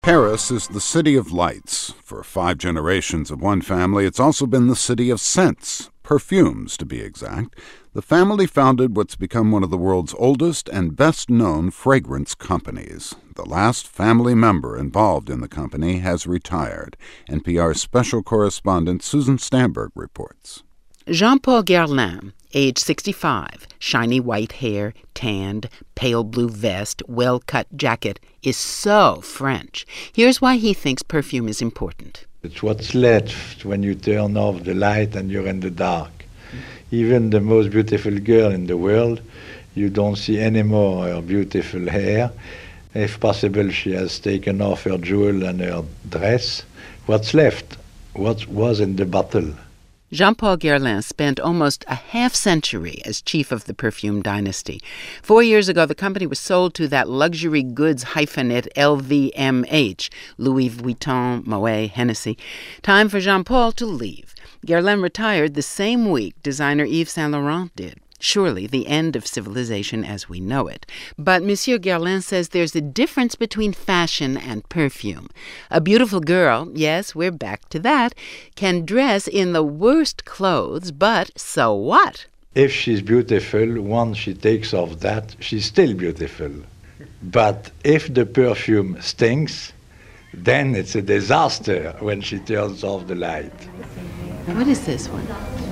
Paris is the city of lights. For 5 generations of one family, it's also been the city of scents, perfumes to be exact. The family founded what's become one of the world's oldest and best-known fragrance companies. The last family member involved in the company has retired. NPR's special correspondent Susan Stamberg reports. Jean-Paul Guerlain, age 65, shiny white hair, tanned, pale blue vest, well-cut jacket, is so French. Here's why he thinks perfume is important. It's what's left when you turn off the light and you're in the dark. Even the most beautiful girl in the world, you don't see anymore her beautiful hair. If possible, she has taken off her jewel and her dress. What's left? What was in the bottle? Jean-Paul Guerlain spent almost a half-century as chief of the perfume dynasty. 4 years ago, the company was sold to that luxury goods hyphenate LVMH, Louis Vuitton, Moet, Hennessy. Time for Jean-Paul to leave. Guerlain retired the same week designer Yves Saint Laurent did. Surely the end of civilization as we know it. But Monsieur Guerlain says there's a difference between fashion and perfume. A beautiful girl, yes, we're back to that, can dress in the worst clothes, but so what? If she's beautiful, once she takes off that, she's still beautiful. But if the perfume stinks, then it's a disaster when she turns off the light. What is this one?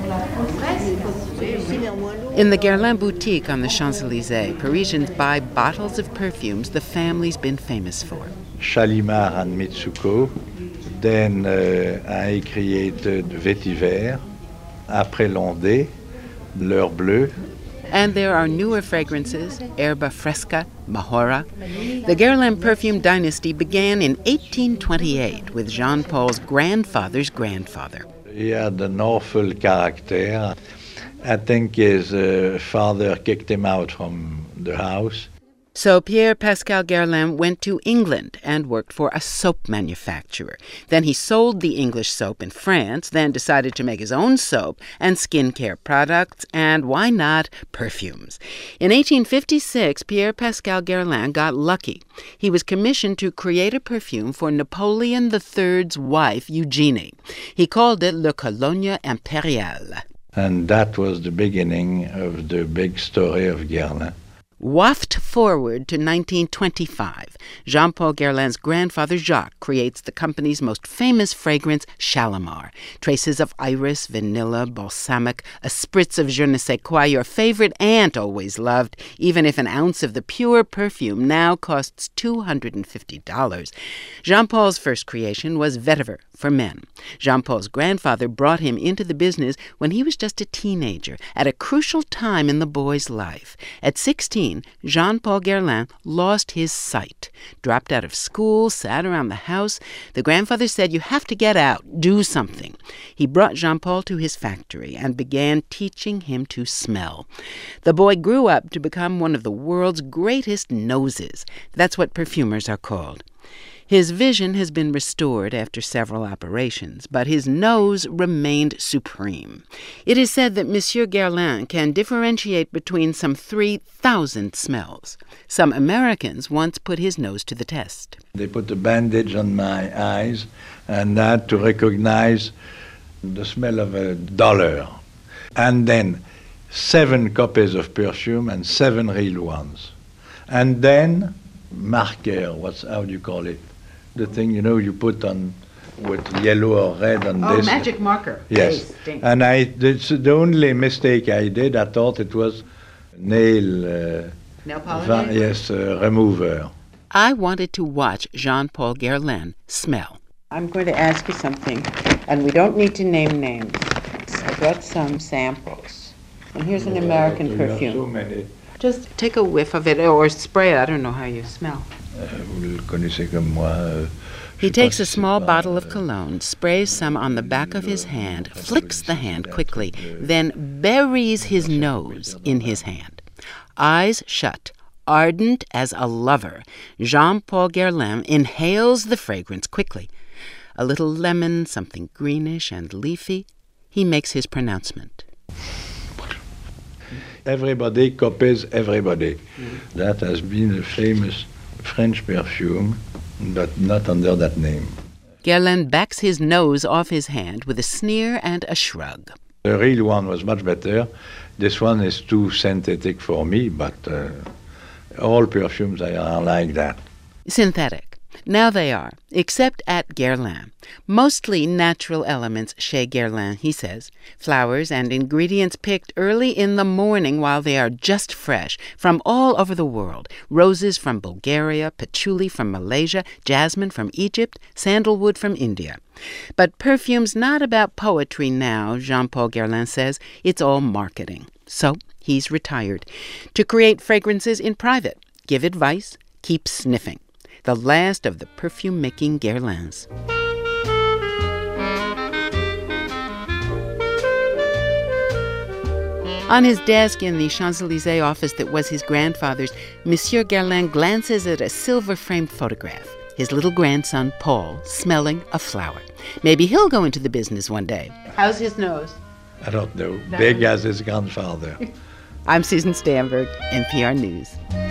In the Guerlain boutique on the Champs-Élysées, Parisians buy bottles of perfumes the family's been famous for. Shalimar and Mitsuko. Then I created Vetiver. Après Landais, L'Heure Bleue. And there are newer fragrances, Erba Fresca, Mahora. The Guerlain perfume dynasty began in 1828 with Jean-Paul's grandfather's grandfather. He had an awful character. I think his father kicked him out from the house. So Pierre-Pascal Guerlain went to England and worked for a soap manufacturer. Then he sold the English soap in France, then decided to make his own soap and skincare products, and why not perfumes. In 1856, Pierre-Pascal Guerlain got lucky. He was commissioned to create a perfume for Napoleon III's wife, Eugenie. He called it Le Cologne Impérial. And that was the beginning of the big story of Guerlain. Waft forward to 1925. Jean-Paul Guerlain's grandfather Jacques creates the company's most famous fragrance, Shalimar. Traces of iris, vanilla, balsamic, a spritz of je ne sais quoi your favorite aunt always loved, even if an ounce of the pure perfume now costs $250. Jean-Paul's first creation was Vetiver for men. Jean-Paul's grandfather brought him into the business when he was just a teenager, at a crucial time in the boy's life. At 16, Jean-Paul Guerlain lost his sight, dropped out of school, sat around the house. The grandfather said, "You have to get out, do something." He brought Jean-Paul to his factory and began teaching him to smell. The boy grew up to become one of the world's greatest noses. That's what perfumers are called. His vision has been restored after several operations, but his nose remained supreme. It is said that Monsieur Guerlain can differentiate between some 3,000 smells. Some Americans once put his nose to the test. They put a bandage on my eyes and had to recognize the smell of $1. And then 7 copies of perfume and 7 real ones. And then marker, how do you call it? The thing, you put on with yellow or red on this. Oh, magic marker. Yes. And it's the only mistake I did. I thought it was nail polish? Remover. I wanted to watch Jean-Paul Guerlain smell. I'm going to ask you something, and we don't need to name names. I brought some samples. And here's an American perfume. So many. Just take a whiff of it or spray it. I don't know how you smell. Vous le connaissez comme moi. He takes a small bottle of cologne, sprays some on the back of his hand, flicks the hand quickly, then buries his nose in his hand. Eyes shut, ardent as a lover, Jean-Paul Guerlain inhales the fragrance quickly. A little lemon, something greenish and leafy. He makes his pronouncement. Everybody copies everybody. That has been a famous French perfume but not under that name. Guerlain backs his nose off his hand with a sneer and a shrug. The real one was much better. This one is too synthetic for me, but all perfumes are like that. Synthetic. Now they are, except at Guerlain. Mostly natural elements chez Guerlain, he says. Flowers and ingredients picked early in the morning while they are just fresh, from all over the world. Roses from Bulgaria, patchouli from Malaysia, jasmine from Egypt, sandalwood from India. But perfume's not about poetry now, Jean-Paul Guerlain says. It's all marketing. So he's retired to create fragrances in private, give advice, keep sniffing. The last of the perfume-making Guerlains. On his desk in the Champs-Élysées office that was his grandfather's, Monsieur Guerlain glances at a silver-framed photograph. His little grandson, Paul, smelling a flower. Maybe he'll go into the business one day. How's his nose? I don't know. Big as his grandfather. I'm Susan Stamberg, NPR News.